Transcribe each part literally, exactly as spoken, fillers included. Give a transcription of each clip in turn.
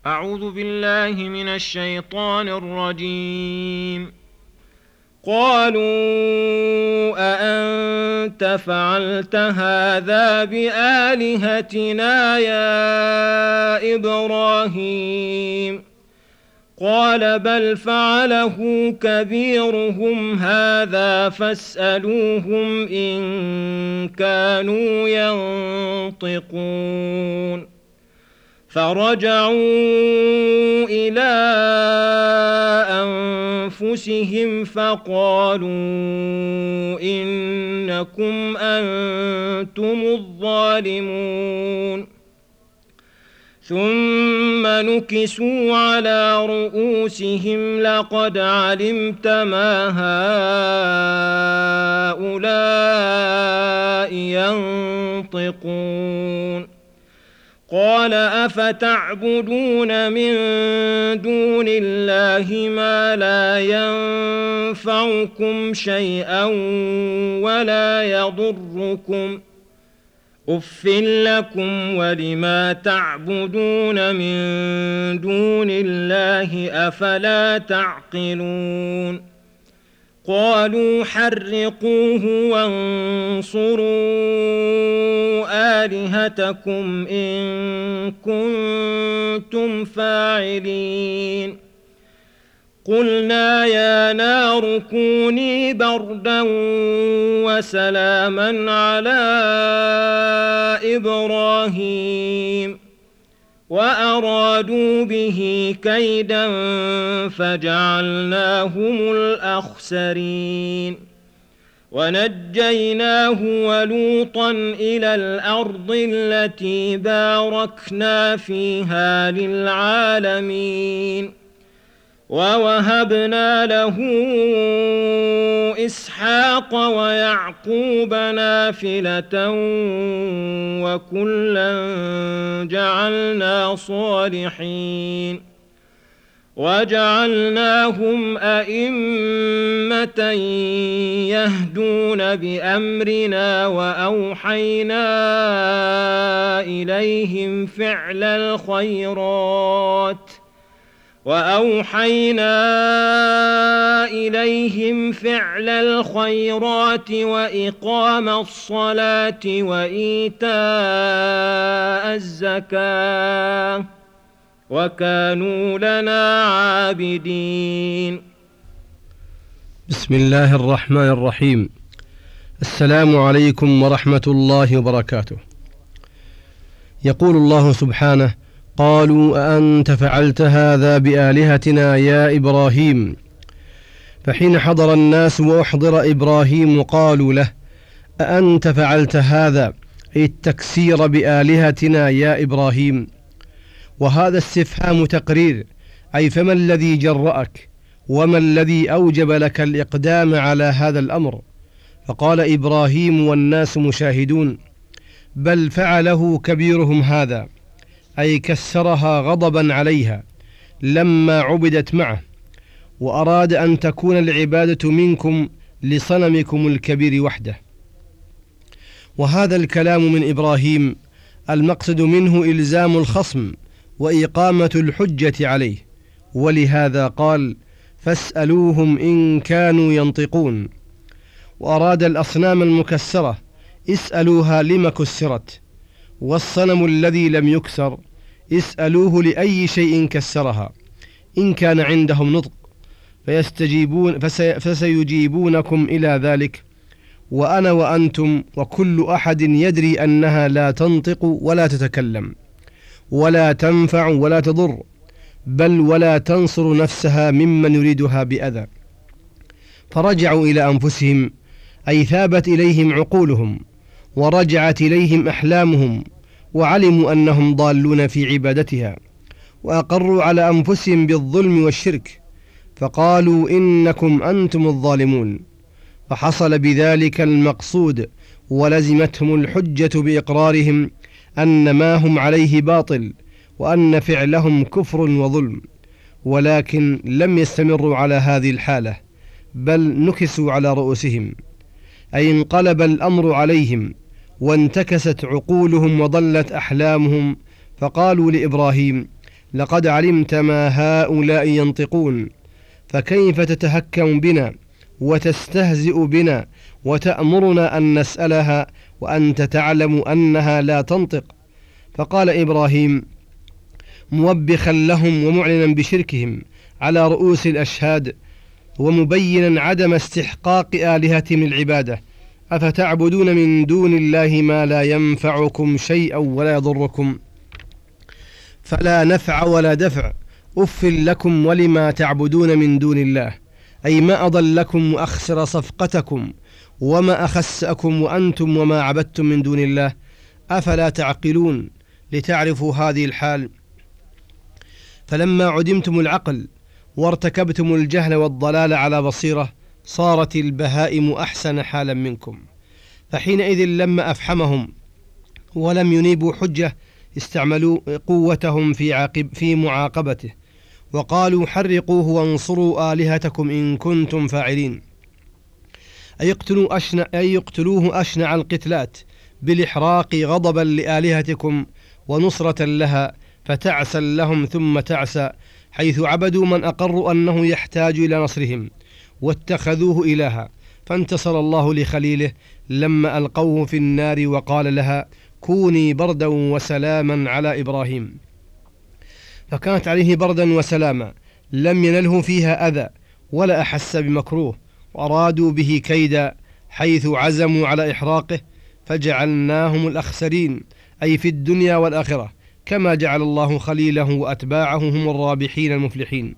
أعوذ بالله من الشيطان الرجيم. قالوا أأنت فعلت هذا بآلهتنا يا إبراهيم؟ قال بل فعله كبيرهم هذا فاسألوهم إن كانوا ينطقون. فرجعوا إلى أنفسهم فقالوا إنكم أنتم الظالمون. ثم نكسوا على رؤوسهم لقد علمت ما هؤلاء ينطقون. قال أفتعبدون من دون الله ما لا ينفعكم شيئا ولا يضركم أف لكم ولما تعبدون من دون الله أفلا تعقلون. قالوا حرقوه وانصروا آلهتكم إن كنتم فاعلين. قلنا يا نار كوني بردا وسلاما على إبراهيم وأرادوا به كيدا فجعلناهم الأخسرين. ونجيناه ولوطا إلى الأرض التي باركنا فيها للعالمين. ووهبنا له إسحاق ويعقوب نافلة وكلا جعلنا صالحين. وجعلناهم أئمة يهدون بأمرنا وأوحينا إليهم فعل الخيرات وأوحينا إليهم فعل الخيرات وإقام الصلاة وإيتاء الزكاة وكانوا لنا عابدين. بسم الله الرحمن الرحيم. السلام عليكم ورحمة الله وبركاته. يقول الله سبحانه: قالوا أأنت فعلت هذا بآلهتنا يا إبراهيم؟ فحين حضر الناس وأحضر إبراهيم قالوا له: أأنت فعلت هذا، أي التكسير بآلهتنا يا إبراهيم. وهذا استفهام تقرير، أي فما الذي جرأك وما الذي أوجب لك الإقدام على هذا الأمر؟ فقال إبراهيم والناس مشاهدون: بل فعله كبيرهم هذا، أي كسرها غضبا عليها لما عبدت معه، وأراد أن تكون العبادة منكم لصنمكم الكبير وحده. وهذا الكلام من إبراهيم المقصد منه إلزام الخصم وإقامة الحجة عليه، ولهذا قال: فاسألوهم إن كانوا ينطقون. وأراد الأصنام المكسرة اسألوها لم كسرت، والصنم الذي لم يكسر اسألوه لأي شيء كسرها إن كان عندهم نطق فيستجيبون فسي فسيجيبونكم إلى ذلك. وأنا وأنتم وكل أحد يدري أنها لا تنطق ولا تتكلم ولا تنفع ولا تضر، بل ولا تنصر نفسها ممن يريدها بأذى. فرجعوا إلى أنفسهم، أي ثابت إليهم عقولهم ورجعت إليهم أحلامهم، وعلموا أنهم ضالون في عبادتها، وأقروا على أنفسهم بالظلم والشرك، فقالوا إنكم أنتم الظالمون. فحصل بذلك المقصود، ولزمتهم الحجة بإقرارهم أن ما هم عليه باطل، وأن فعلهم كفر وظلم. ولكن لم يستمروا على هذه الحالة، بل نكسوا على رؤوسهم، أي انقلب الأمر عليهم وانتكست عقولهم وضلت أحلامهم. فقالوا لإبراهيم: لقد علمت ما هؤلاء ينطقون، فكيف تتهكم بنا وتستهزئ بنا وتأمرنا أن نسألها وأنت تعلم أنها لا تنطق؟ فقال إبراهيم موبخا لهم ومعلنا بشركهم على رؤوس الأشهاد، ومبينا عدم استحقاق آلهتهم العبادة: أفتعبدون من دون الله ما لا ينفعكم شيئا ولا يضركم، فلا نفع ولا دفع، أف لكم ولما تعبدون من دون الله، أي ما أضلكم وأخسر صفقتكم وما أخسأكم وأنتم وما عبدتم من دون الله، أفلا تعقلون لتعرفوا هذه الحال؟ فلما عدمتم العقل وارتكبتم الجهل والضلال على بصيرة صارت البهائم أحسن حالا منكم، فحينئذ لما أفحمهم ولم ينيبوا حجة استعملوا قوتهم في, عاقب في معاقبته، وقالوا حرقوه وانصروا آلهتكم إن كنتم فاعلين، أي يقتلوا أشنع أي يقتلوه أشنع القتلات بالإحراق غضبا لآلهتكم ونصرة لها، فتعسا لهم ثم تعسى، حيث عبدوا من أقروا أنه يحتاج إلى نصرهم واتخذوه إلها. فانتصر الله لخليله لما ألقوه في النار وقال لها كوني بردا وسلاما على إبراهيم، فكانت عليه بردا وسلاما، لم ينله فيها أذى ولا أحس بمكروه، وأرادوا به كيدا حيث عزموا على إحراقه، فجعلناهم الأخسرين أي في الدنيا والآخرة، كما جعل الله خليله وأتباعه هم الرابحين المفلحين.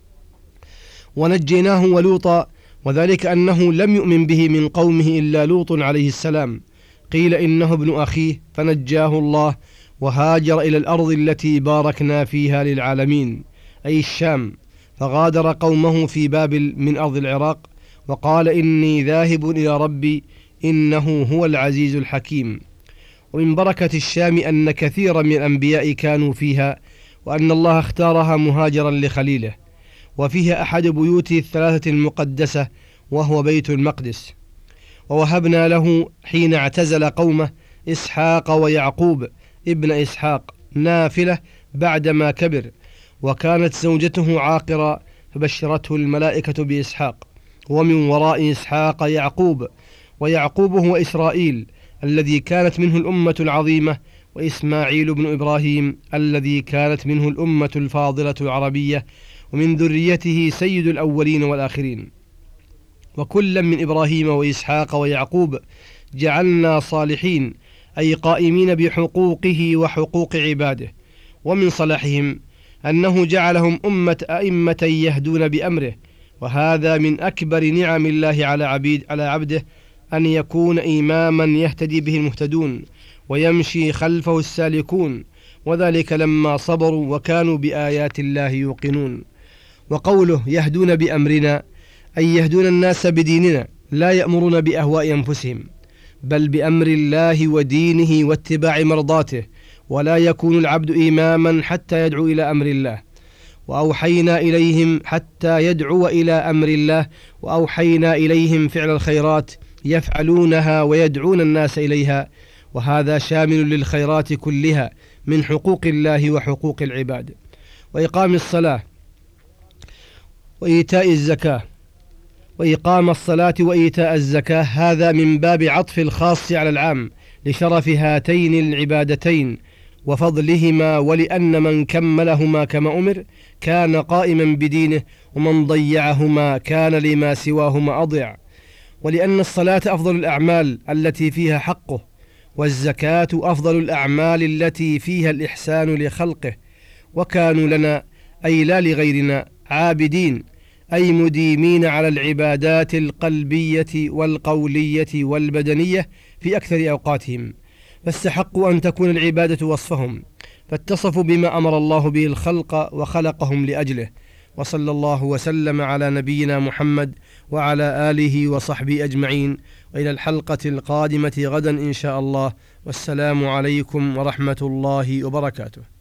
ونجيناه ولوطا، وذلك أنه لم يؤمن به من قومه إلا لوط عليه السلام، قيل إنه ابن أخيه فنجاه الله وهاجر إلى الأرض التي باركنا فيها للعالمين أي الشام، فغادر قومه في بابل من أرض العراق وقال إني ذاهب إلى ربي إنه هو العزيز الحكيم. ومن بركة الشام أن كثيرا من الأنبياء كانوا فيها، وأن الله اختارها مهاجرا لخليله، وفيها أحد بيوت الثلاثة المقدسة وهو بيت المقدس. ووهبنا له حين اعتزل قومه إسحاق ويعقوب ابن إسحاق نافلة بعدما كبر، وكانت زوجته عاقرة فبشرته الملائكة بإسحاق، ومن وراء إسحاق يعقوب، ويعقوب هو إسرائيل الذي كانت منه الأمة العظيمة، وإسماعيل بن إبراهيم الذي كانت منه الأمة الفاضلة العربية، ومن ذريته سيد الأولين والآخرين. وكلا من إبراهيم وإسحاق ويعقوب جعلنا صالحين أي قائمين بحقوقه وحقوق عباده. ومن صلاحهم أنه جعلهم أمة أئمة يهدون بأمره، وهذا من أكبر نعم الله على عبيد على عبده، أن يكون إماما يهتدي به المهتدون ويمشي خلفه السالكون، وذلك لما صبروا وكانوا بآيات الله يوقنون. وقوله يهدون بأمرنا أي يهدون الناس بديننا، لا يأمرون بأهواء أنفسهم بل بأمر الله ودينه واتباع مرضاته، ولا يكون العبد إماما حتى يدعو إلى أمر الله. وأوحينا إليهم حتى يدعو إلى أمر الله، وأوحينا إليهم فعل الخيرات يفعلونها ويدعون الناس إليها، وهذا شامل للخيرات كلها من حقوق الله وحقوق العباد. وإقام الصلاة وإيتاء الزكاة وإقام الصلاة وإيتاء الزكاة، هذا من باب عطف الخاص على العام لشرف هاتين العبادتين وفضلهما، ولأن من كملهما كما أمر كان قائما بدينه، ومن ضيعهما كان لما سواهما أضيع. ولأن الصلاة أفضل الأعمال التي فيها حقه، والزكاة أفضل الأعمال التي فيها الإحسان لخلقه. وكانوا لنا أي لا لغيرنا عابدين أي مديمين على العبادات القلبية والقولية والبدنية في أكثر أوقاتهم، فاستحقوا أن تكون العبادة وصفهم، فاتصفوا بما أمر الله به الخلق وخلقهم لأجله. وصلى الله وسلم على نبينا محمد وعلى آله وصحبه أجمعين، وإلى الحلقة القادمة غدا إن شاء الله، والسلام عليكم ورحمة الله وبركاته.